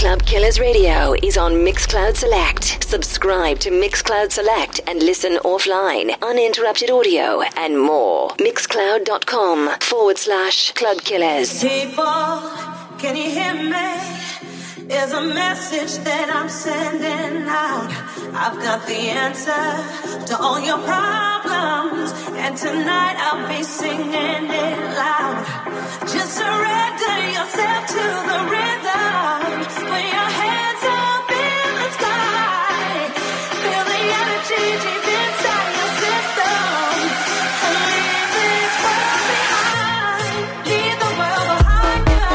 Club Killers Radio is on Mixcloud Select. Subscribe to Mixcloud Select and listen offline, uninterrupted audio, and more. Mixcloud.com/Club Killers. People, can you hear me? There's a message that I'm sending out. I've got the answer to all your problems, and tonight I'll be singing it loud. Just surrender yourself to the rhythm. Put your hands up in the sky. Feel the energy deep inside your system. And leave this world behind. Leave the world behind you.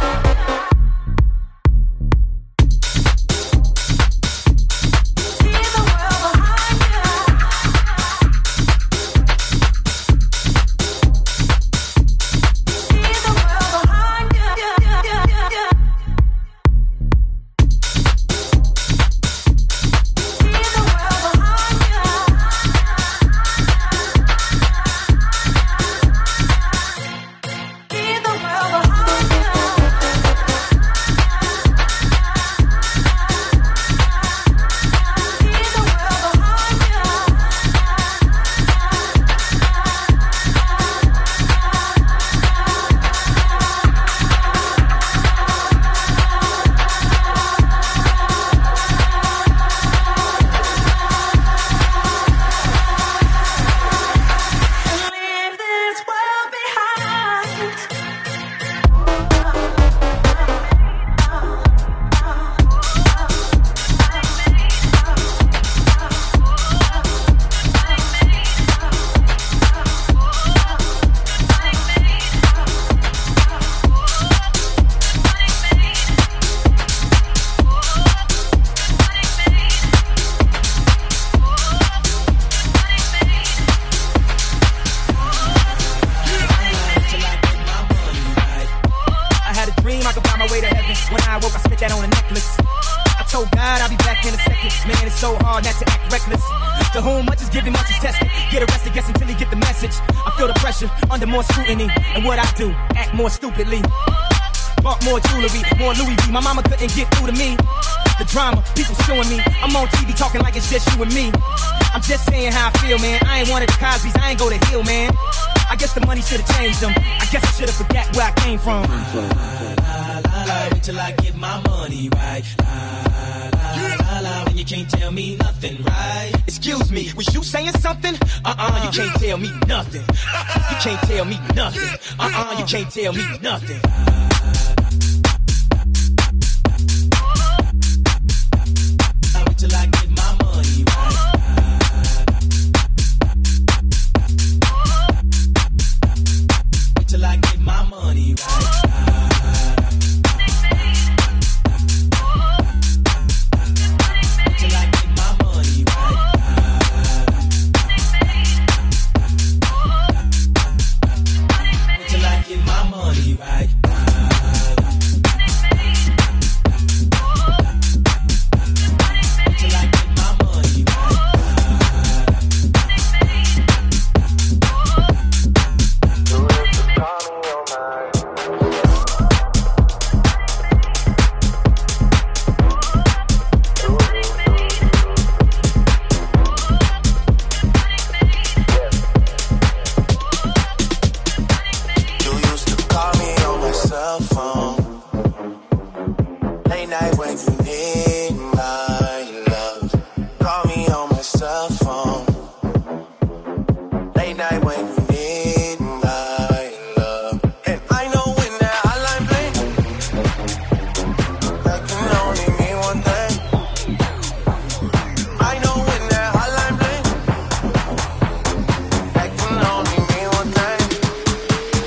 Leave the world behind you. Leave the world behind you. And what I do, act more stupidly. Bought more jewelry, more Louis V. My mama couldn't get through to me. The drama, people suing me. I'm on TV talking like it's just you and me. I'm just saying how I feel, man. I ain't one of the Cosby's, I ain't go to Hill, man. I guess the money should've changed them. I guess I should've forgot where I came from. Wait till I get my money right. And you can't tell me nothing, right? Excuse me, was you saying something? You can't tell me nothing. You can't tell me nothing. You can't tell me nothing. Wait till I get my money right. Wait till I get my money right.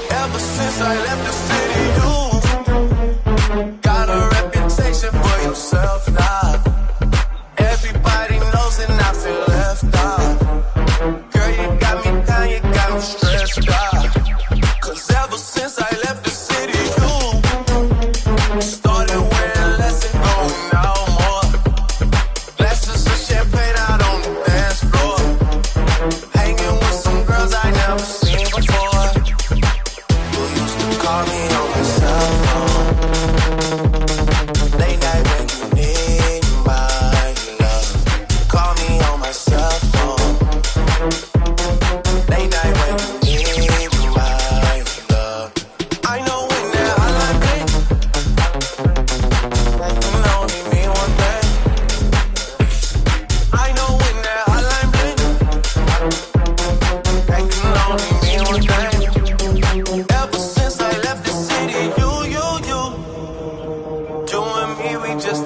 Since I left the city, you got a reputation for yourself.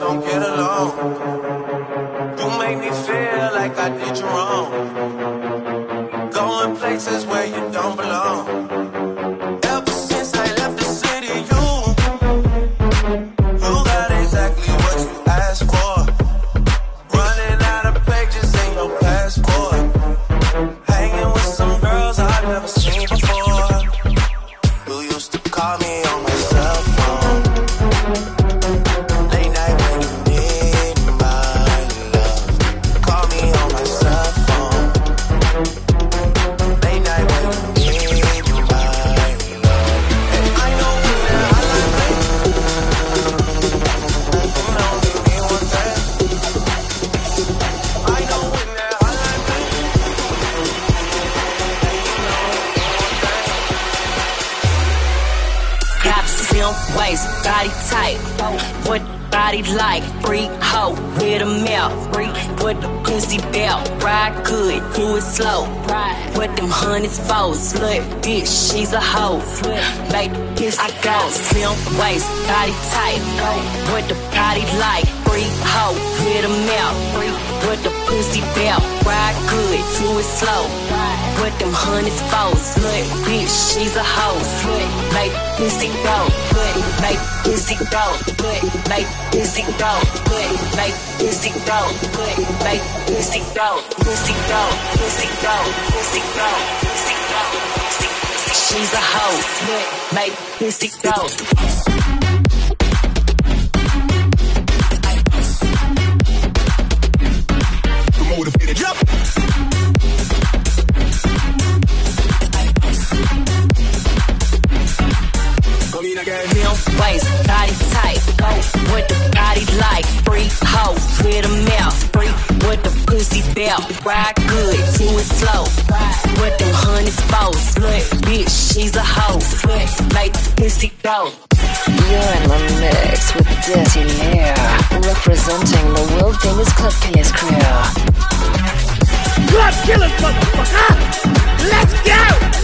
don't get along. You make me feel like I did you wrong. Going places where you don't belong. Ever since I left the city, you got exactly what you asked for. Running out of pages in your passport. Hanging with some girls I've never seen before. You used to call me on my cell phone. Late night when you need my love. Call me on my cell phone. Late night when you need my love. And I know when that hotline rings, you know give me one thing. I know when that hotline rings, got slim waist, body tight. What body like? Free hoe with a mouth. With the pussy belt, ride good, do it slow. With them hundreds foes, slut bitch, she's a hoe. Make the piss I go. Slim waist, body tight. What the body like? Free hoe with a mouth. With the pussy belt, ride good, do it slow. With them hundreds foes, slut bitch, she's a hoe. Make the pussy go, make pussy go, make pussy go, make pussy go, make pussy go, pussy go, pussy go, pussy go, pussy go, pussy. She's a hoe, make pussy go. Motivated, jump. Slim waist, body tight. With the body like free hoe with a mouth. With the pussy belt, ride good, do it slow. With them hundreds foes, slut bitch, she's a hoe. Make the pussy go. You're in the mix with Dirty Lear, representing the world famous Club Killers crew. Club Killers, motherfucker! Let's go!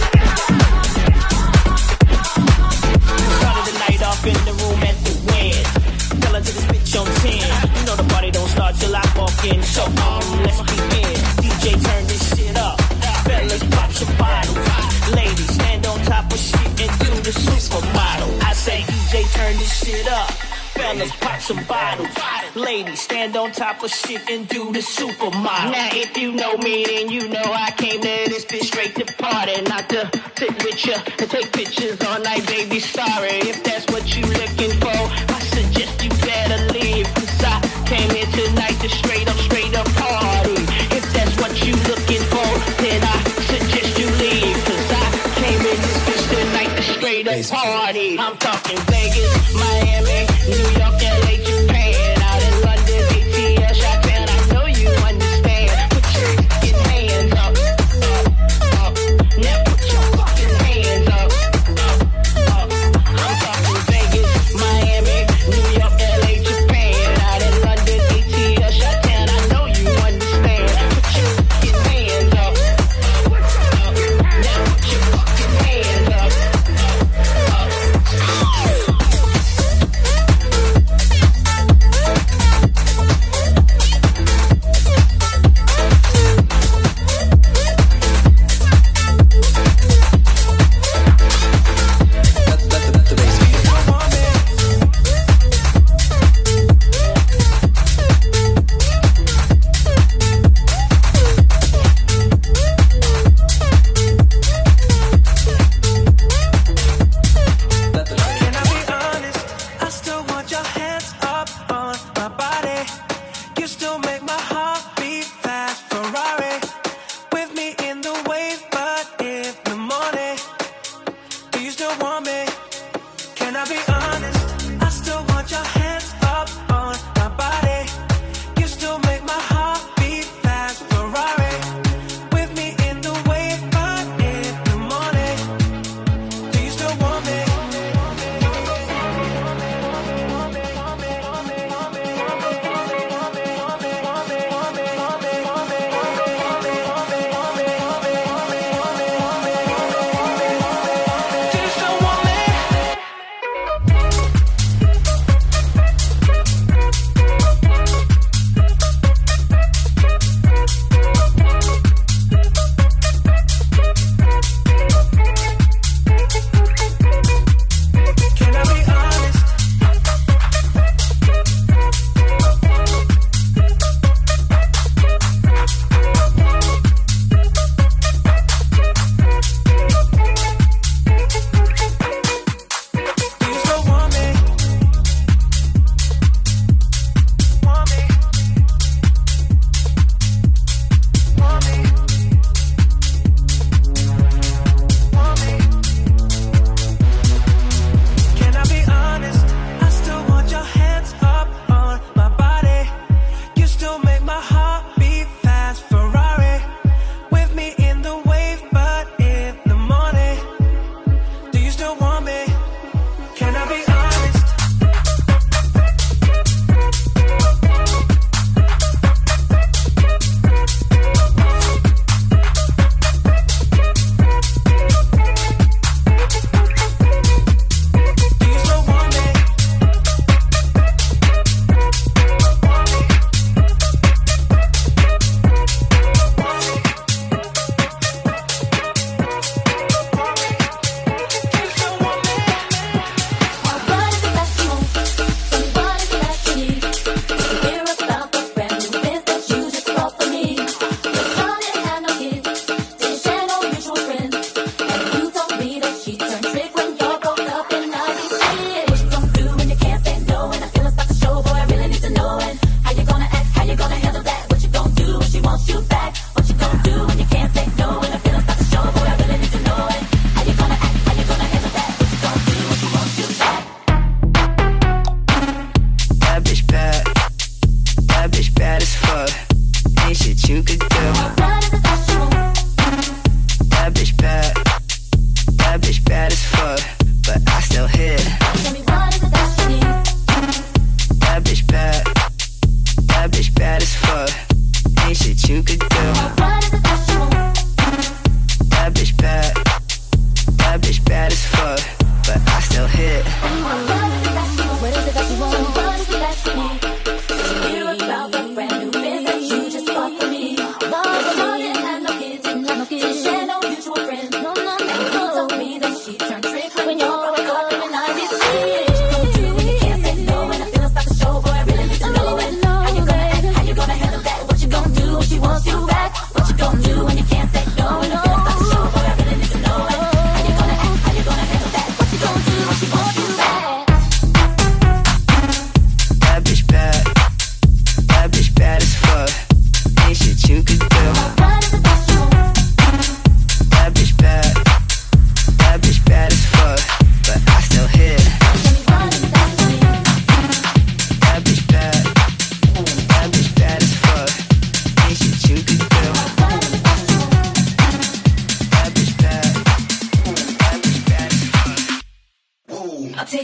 Started the night off in the room at the Wed. Tell her to the bitch on 10. You know the party don't start till I walk in. So let's begin. DJ turn this shit up. Fellas pop some bottles. Ladies stand on top of shit and do the supermodel. I say DJ turn this shit up. Fellas pop some bottles. Ladies stand on top of shit and do the supermodel. Now if you know me, then you know I came to this bitch straight to party, not to sit with you and take pictures all night, baby. Sorry if that's what you looking for. I suggest you better leave, cause I came here tonight to straight up party. If that's what you looking for, then I suggest you leave, cause I came in this bitch tonight to straight up party. I'm talking Vegas, Miami, New York, LA, Japan, out in London, ATL, Japan. I know you understand. Put your fucking hands up, up. Now put your fucking hands up, up. I'm talking Vegas,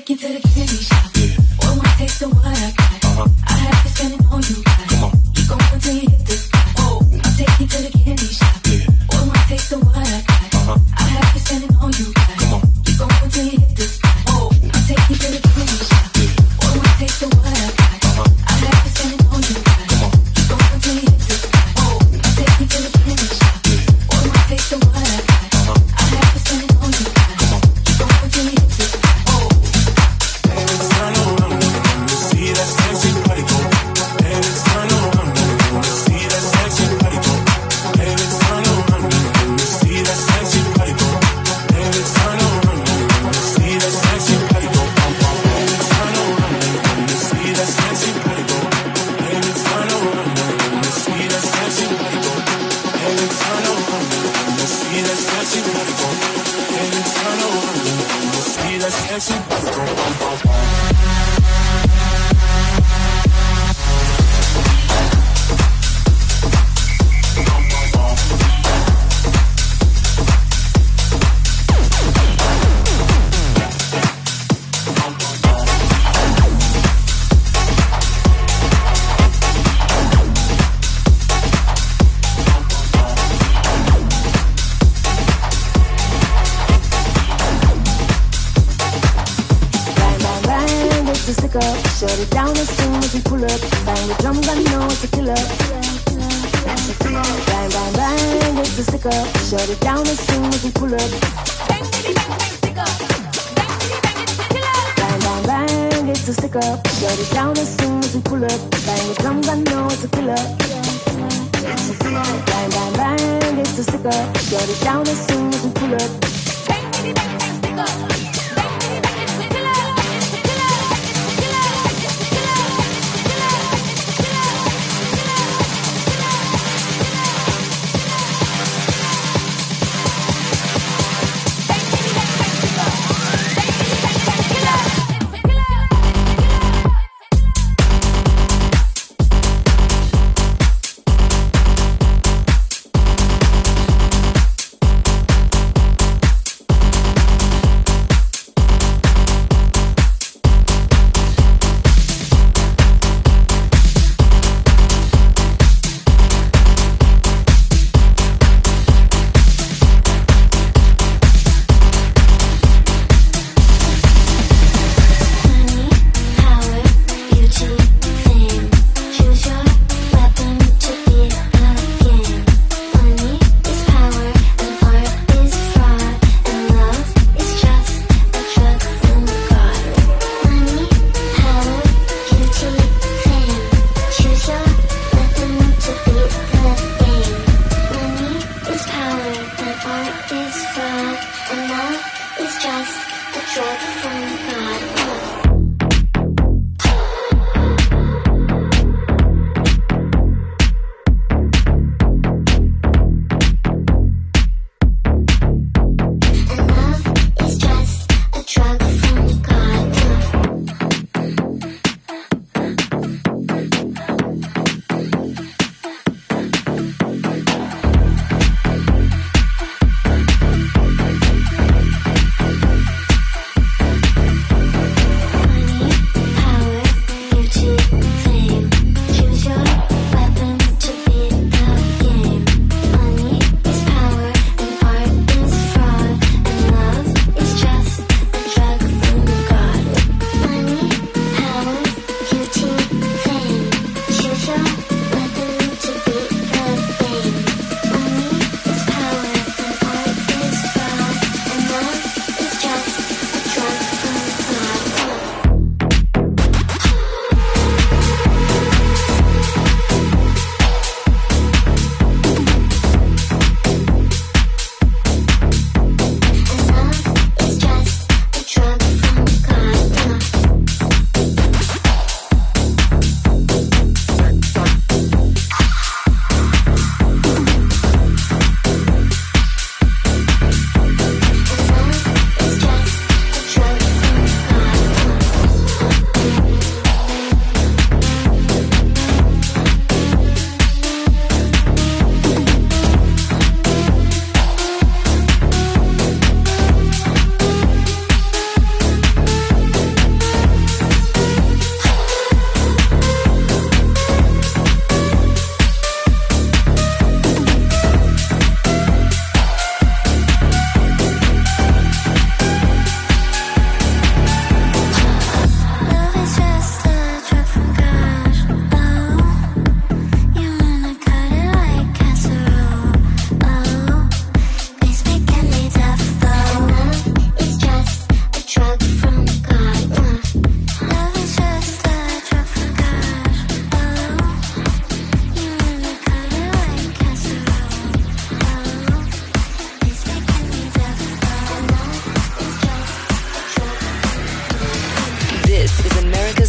take you to the candy shop. Boy, wanna taste the what I got. I have to spend it on you guys. Come on. Keep going until you hit the spot. Oh, I'll take you to the candy shop. Boy, wanna taste the what I got. I have to spend it on you guys. Come on. Keep going until you hit the spot. Oh, I'll take you to the candy shop. Boy, wanna taste the what I got. I have to spend it on you guys. Come on. Keep going until you hit the spot. Oh, I'll take you to the candy shop. Boy, wanna taste the what I got. I have to spend it on you guys. Come on. Keep going until you hit the spot. Oh. Baby, turn around, let me see that sexy body go. Baby, turn around, let me see that sexy body go. Baby, turn around, let me see that sexy body go. Baby, turn around, let me see that sexy body go. Baby, turn around, let me see that sexy body go. Baby, turn around, let me see that sexy body go. Baby, turn around, let me see that sexy body go. Baby, turn around, let me see that sexy body go. Shut it down as soon as we pull up. Bang the drums, I know it's a killer. Bang, bang, bang, it's a sticker. Shut it down as soon as we pull up. Bang, bang, bang, sticker. Bang, bang, it's a killer. Bang, bang, bang, it's a sticker. Shut it down as soon as we pull up. Bang the drums, I know it's a killer. Bang, bang, bang, it's a sticker. Shut it down as soon as we pull up. Bang, bang, bang, sticker.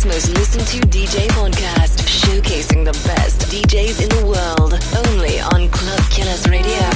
most listened to DJ podcast, showcasing the best DJs in the world, only on Club Killers Radio.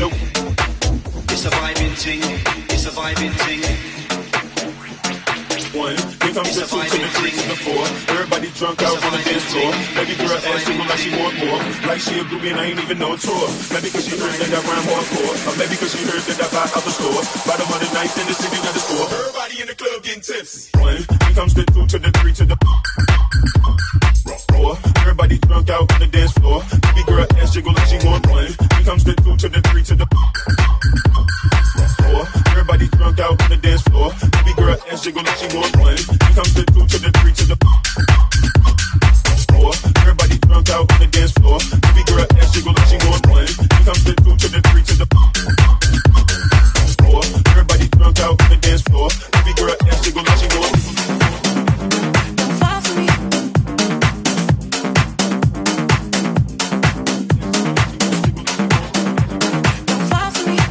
It's a vibing ting. 1, here comes the 2 to the 3 to the 4. Everybody drunk out on the dance floor. Baby girl ass jiggle like she want more. Like she a groupie and I ain't even know tour. Maybe cause she heard that I rhyme hardcore. Or maybe cause she heard that I buy out the store. Bottom of the ninth in the city, not the score. Everybody in the club getting tipsy. 1, here comes the 2 to the 3 to the 4. Everybody drunk out on the dance floor. Baby girl ass jiggle like she want 1. Here comes the 2 to the 3 to the 4. Everybody drunk out on the dance floor. Baby girl ass jiggle like she want 1. Here comes the 2 to the 3 to the 4. Everybody drunk out on the dance floor. Baby girl ass jiggle like she want 1. Here comes the 2 to the 3 to the 4. Everybody drunk out on the dance floor. Baby girl ass jiggle like she want 1. Don't fall for me. Don't fall for me.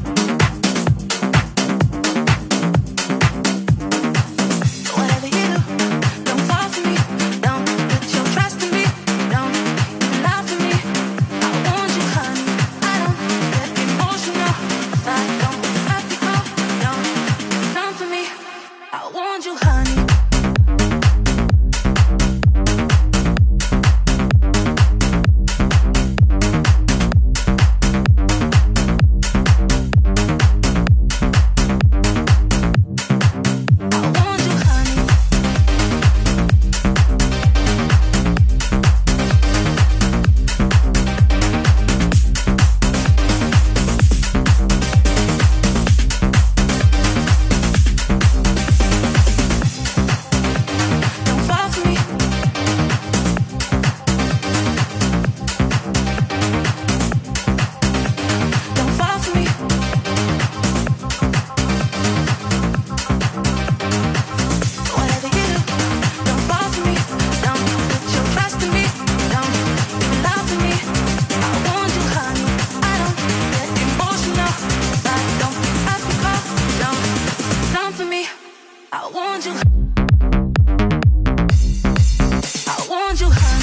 Whatever you do, don't fall for me. Don't put your trust in me. Don't lie for me. I want you, honey. I don't get emotional. I don't have to go. Don't come for me. I want you, honey. I want you, honey. Don't fall for me. Don't fall for me. Whatever you do, don't fall for me. Don't put your trust in me. Don't even lie for me. I want you, honey. I don't get emotional. I don't have to go. Don't come for me. I want you. I want you, honey.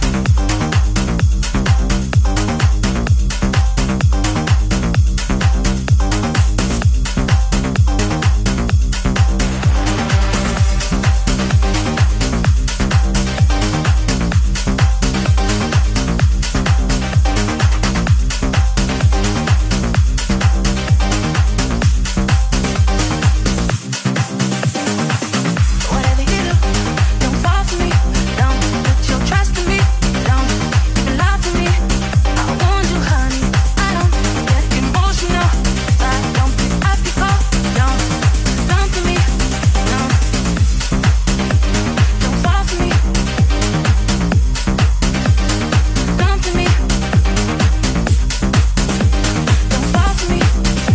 Whatever you do, don't fall for me. Don't put your trust in me. Don't even lie for me. I want you, honey. I don't get emotional. I don't pick up your call. Don't come for me. No, don't fall for me. Come for me. Don't fall for me.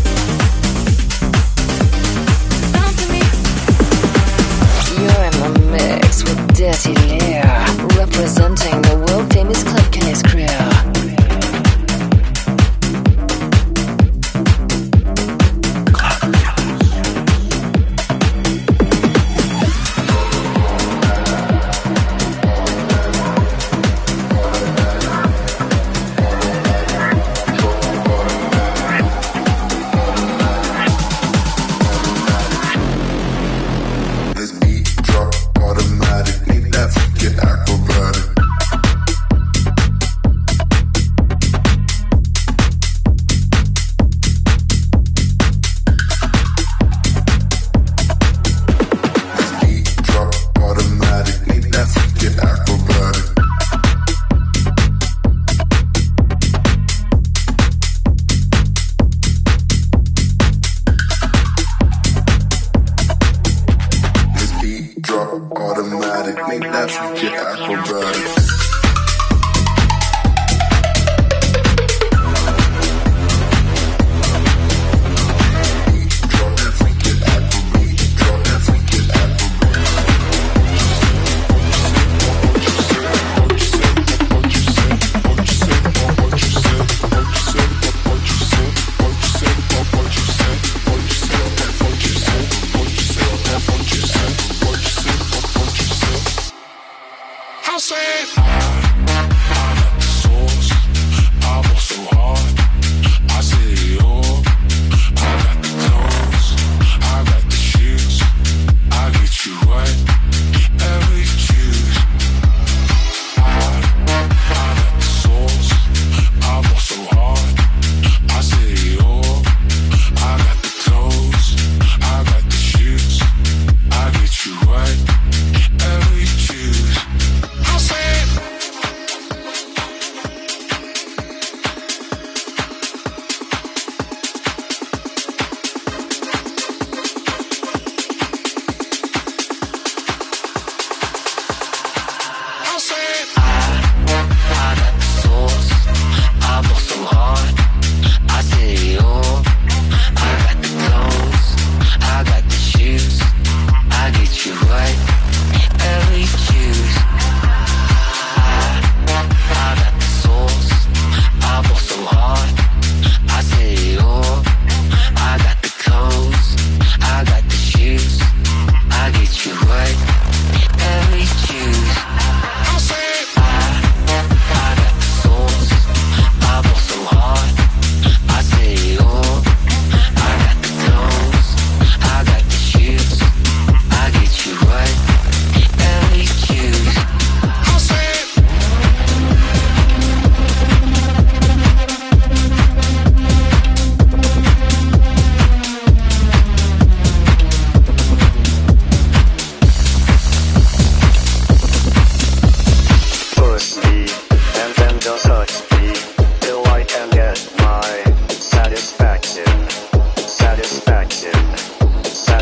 Come for me. You're in the mix with Dirty Lear, representing the world famous Club Killers crew. This beat drop automatic, make that get acrobatic. This beat drop automatic, make that get acrobatic. This beat drop automatic, make that get acrobatic. Drop that freak it acrobatic. Drop that freak it How sad?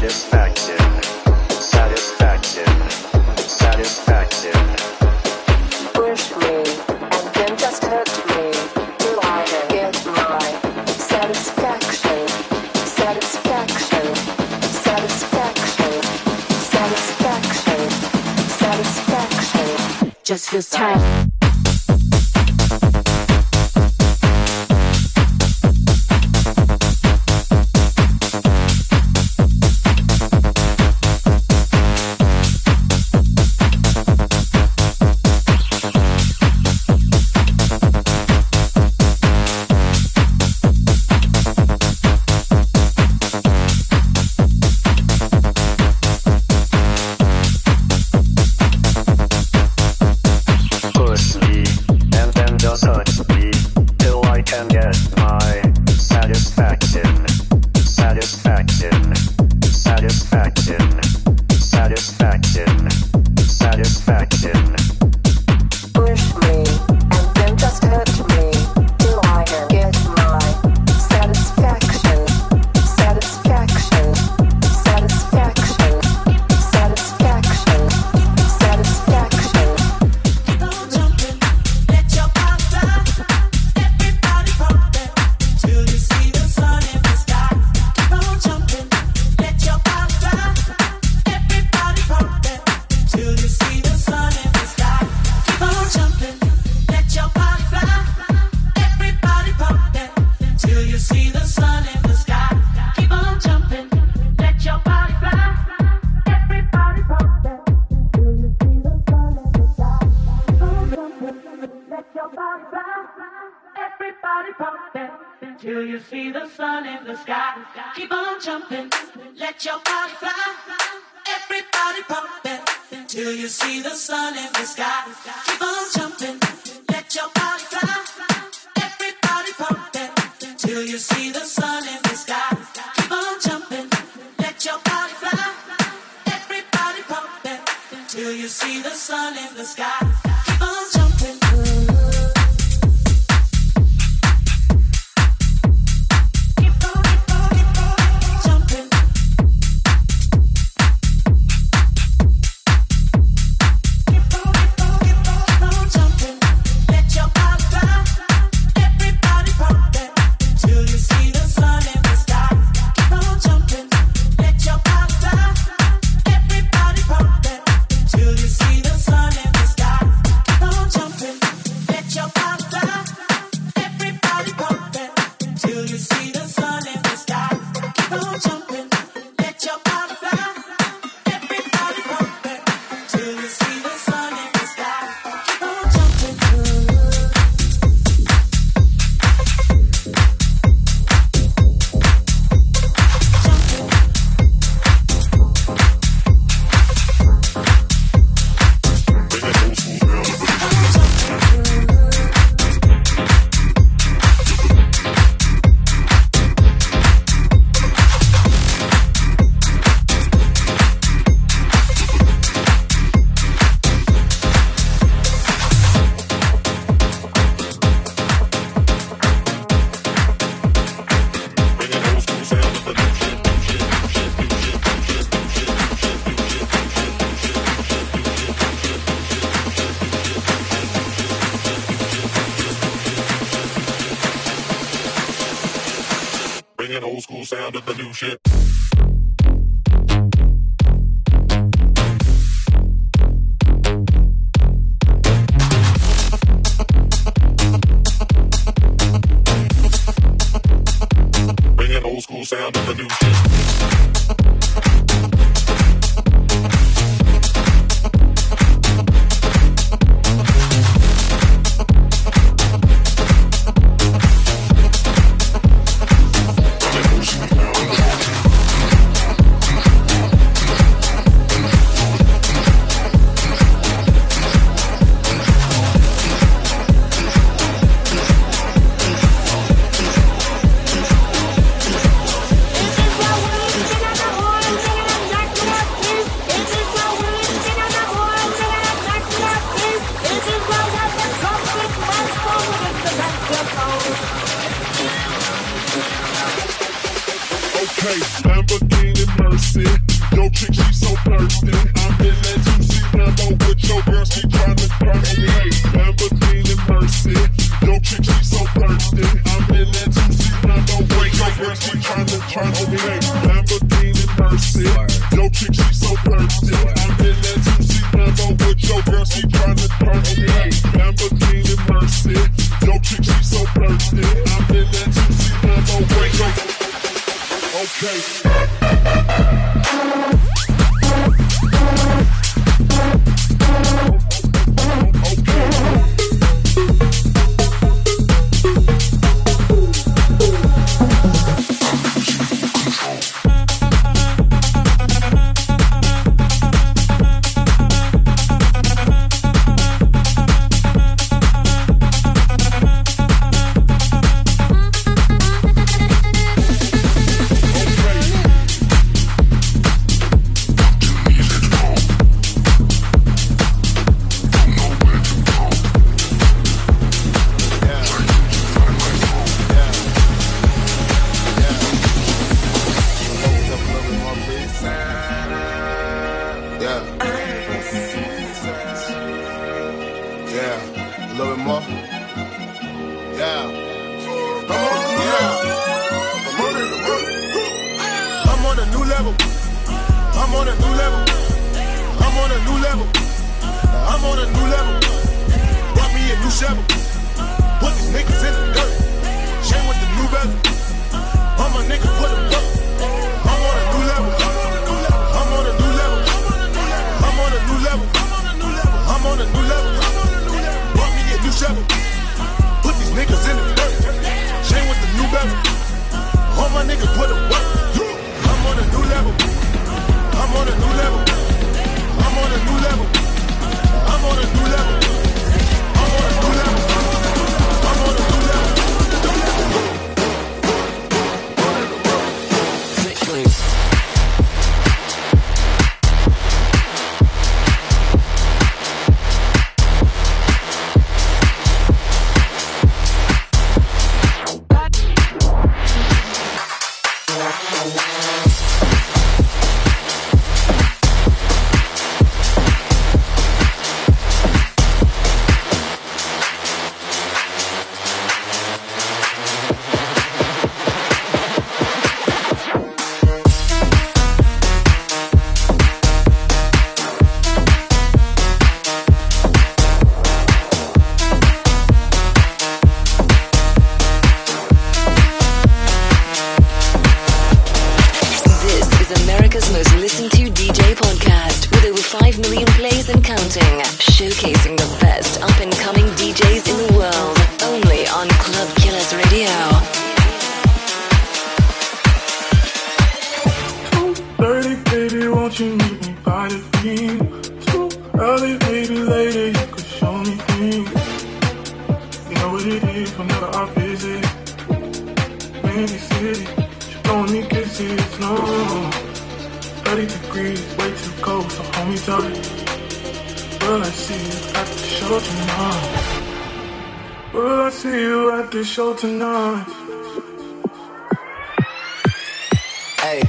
Just feels tight. Lamborghini Mercy. Yo, chick, she so thirsty. I'm in that juicy Lambo with your girl, she tryna turn on me. Hey, Lamborghini Mercy. Yo, chick, she so thirsty. I'm in that juicy Lambo with your girl, she tryna turn on me. Hey, Lamborghini Mercy. Yo, chick, she so thirsty. I'm in that juicy Lambo with your girl, she tryna turn on me. Hey, Lamborghini Mercy. Yo, chick, she so thirsty. I'm in that juicy Lambo with your girl. Okay. Show tonight. Hey,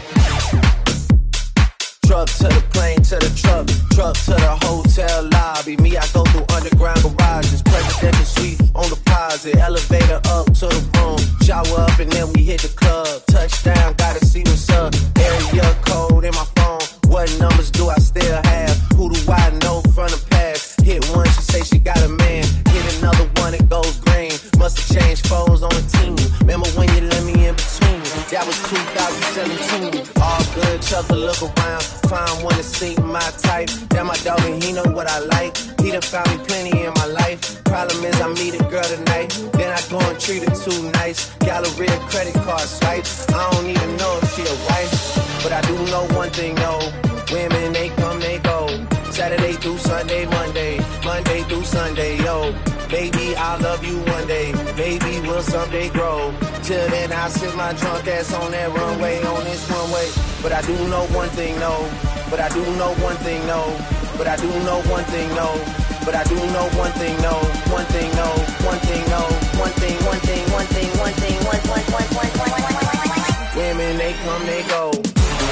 truck to the plane, to the truck to the hotel lobby. Me, I go through underground garages, presidential suite on deposit, elevator up to the room, shower up and then we hit the club. Touchdown, gotta see what's up. Area code in my phone. What numbers do I still have? Who do I know from the past? Hit one, she say she got a man. Hit another one, it goes green. Must've changed foes on the team. Remember when you let me in between? That was 2017. All good, chuck a look around. Find one to seat my type. That my dog and he know what I like. He done found me plenty in my life. Problem is I meet a girl tonight, then I go and treat her too nice. Galleria credit card swipes. I don't even know if she a wife, but I do know one thing, though. Women, they come, they go. Saturday through Sunday, Monday through Sunday, yo. Baby, I'll love you one day. Baby, we'll someday grow. Till then, I'll sit my drunk ass on that runway, on this one way. But I do know one thing, no. But I do know one thing, no. But I do know one thing, no. But I do know one thing, no. One thing, no. One thing, no. One thing, one thing, one thing, one thing, one. Women, they come, they go.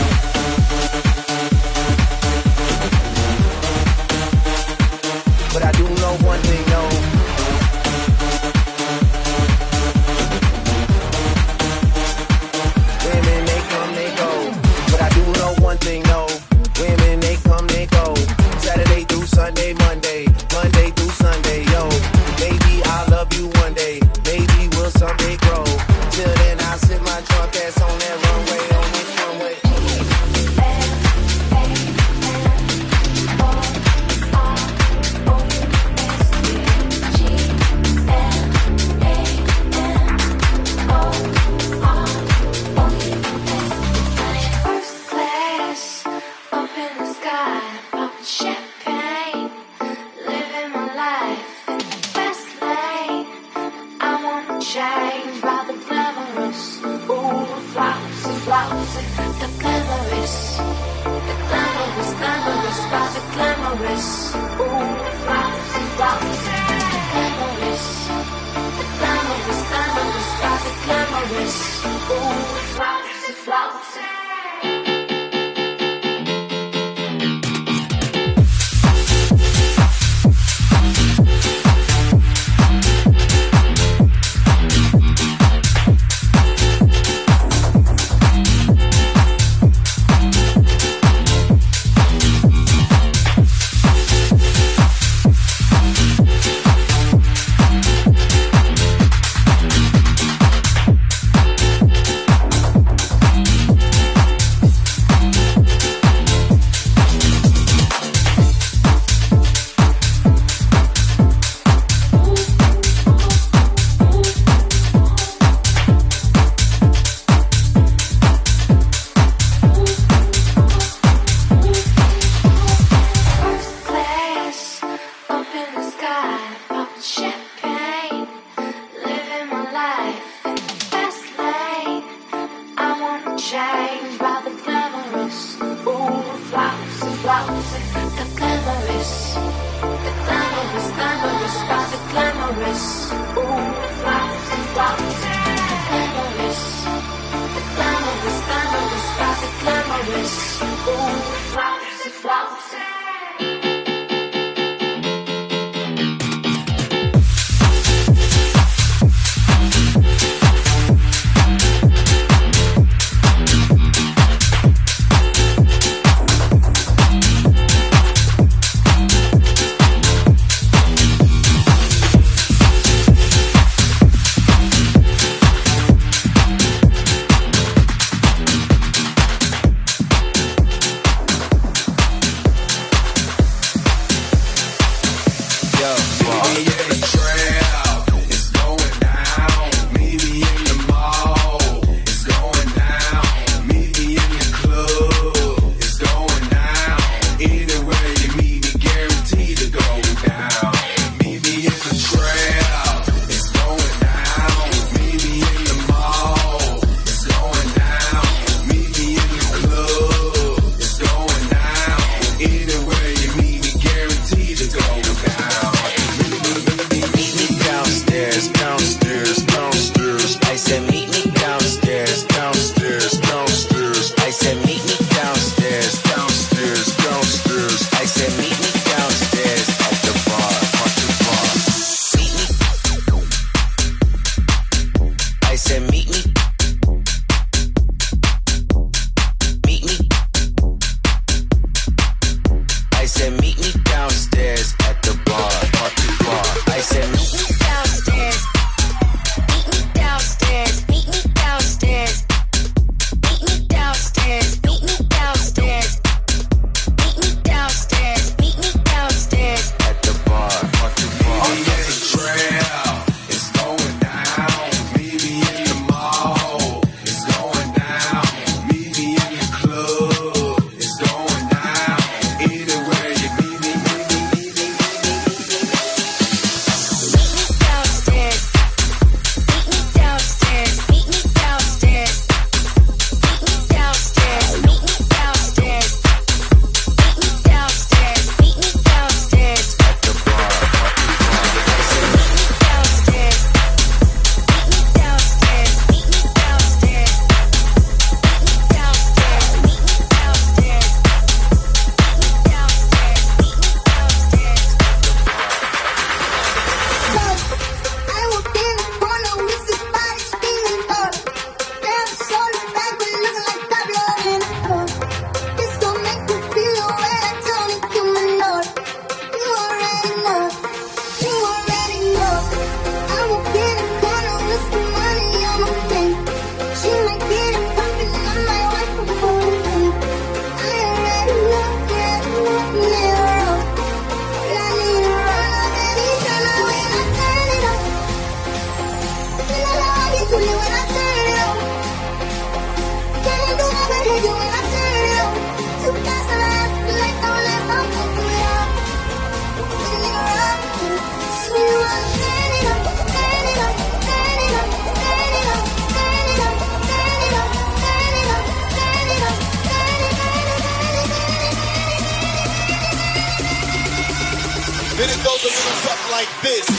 Then it goes a little something like this.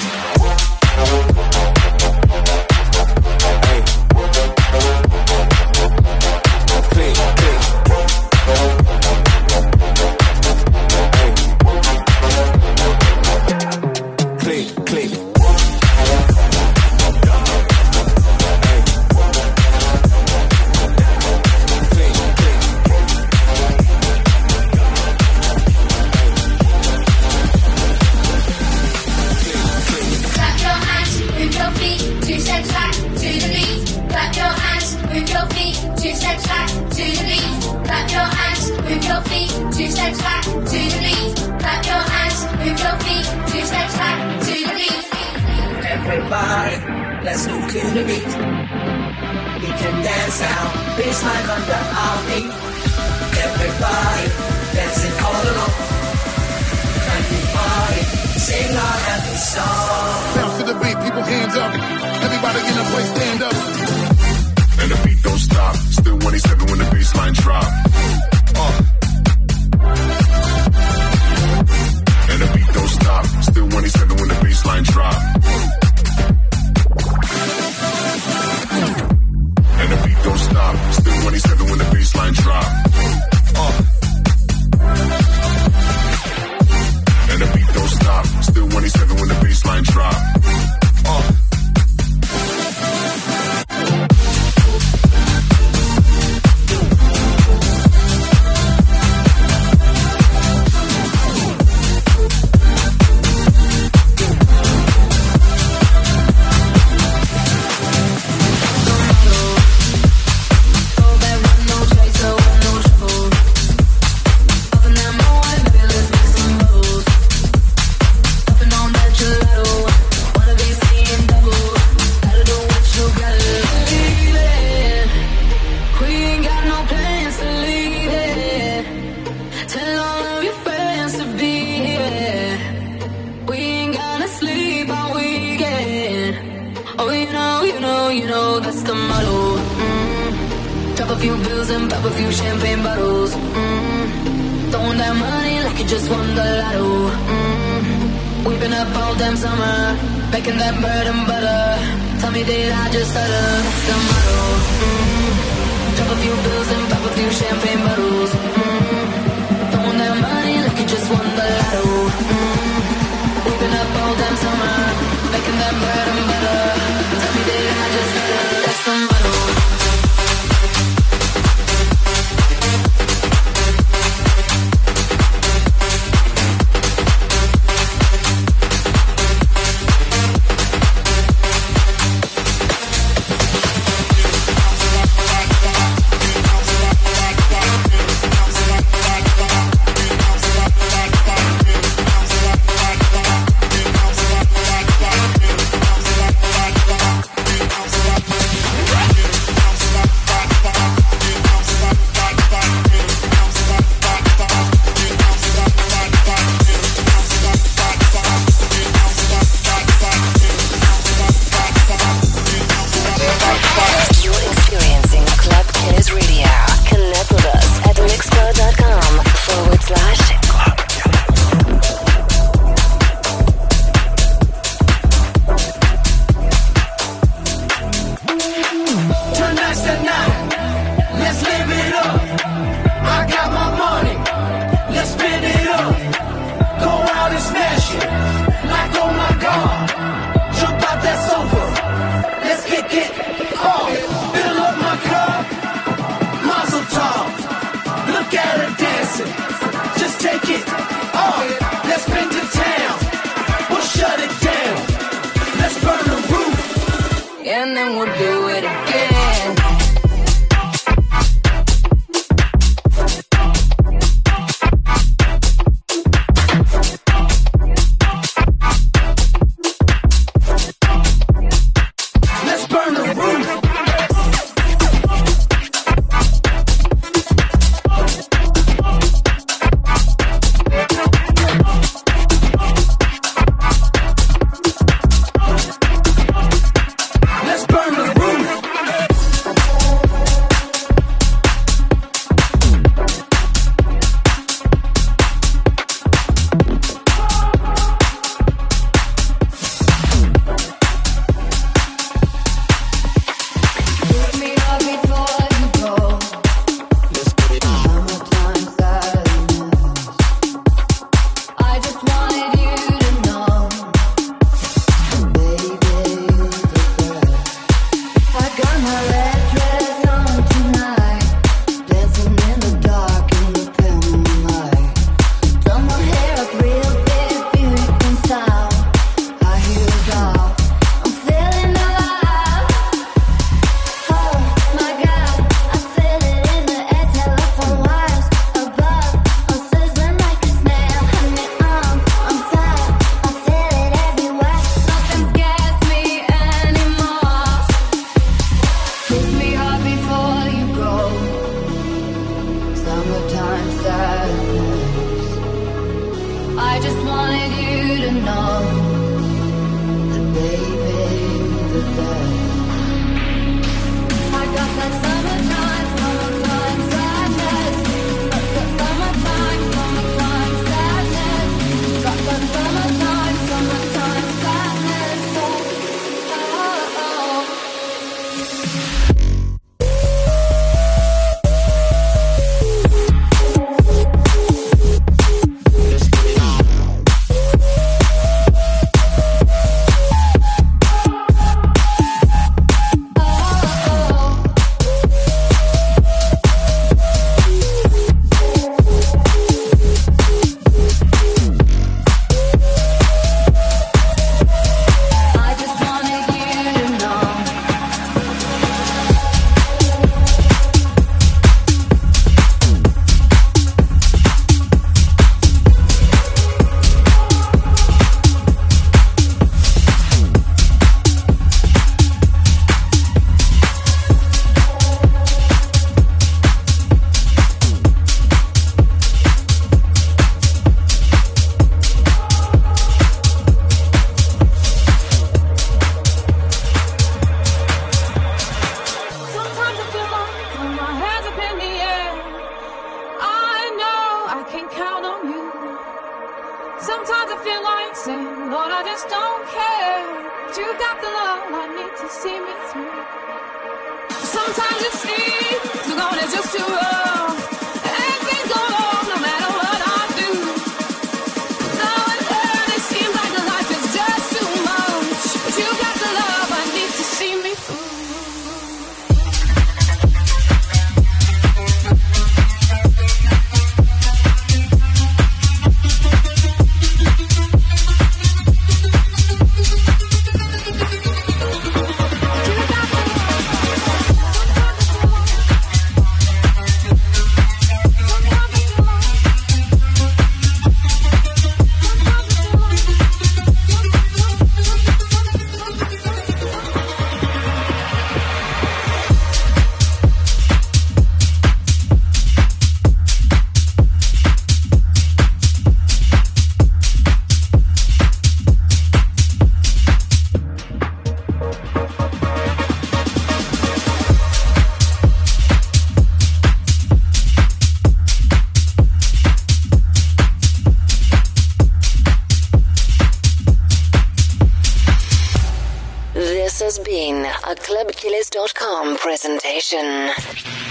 Hey. Click, click. Hey. Click, click. Everybody, let's move to the beat. We can dance now, baseline under our feet. Everybody, dancing all along. Can we party, sing our happy song. Bounce to the beat, people hands up. Everybody in the place stand up. And the beat don't stop. Still 187 when the baseline drop. And the beat don't stop. Still 187 when the baseline drop. And the beat don't stop. Still 187 when the baseline drop. few bills and pop a few champagne bottles. Throwing that money like you just won the lotto. We've been up all damn summer, making that bread and butter. Tell me, did I just stutter? That's the motto. Drop a few bills and pop a few champagne bottles. Throwing that money like you just won the lotto. We've been up all damn summer, making that bread and butter. Tell me, did I just stutter? That's the motto. And then we'll do it again. Let's burn the roof. can count on you. Sometimes I feel like saying, Lord, I just don't care. But you got the love I need to see me through. Sometimes it seems the going is just too rough, and things go wrong no matter what I do. Now and then it seems like the life is just too much, but you got the love I need to see me through. This has been a ClubKillers.com presentation.